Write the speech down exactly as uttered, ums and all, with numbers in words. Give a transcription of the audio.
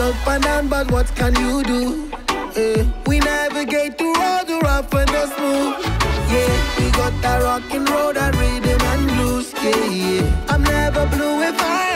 up and down, but what can you do? Eh, we navigate through all the rough and the smooth. Yeah, we got that rock and roll, that rhythm and blues. Yeah, yeah. I'm never blue if I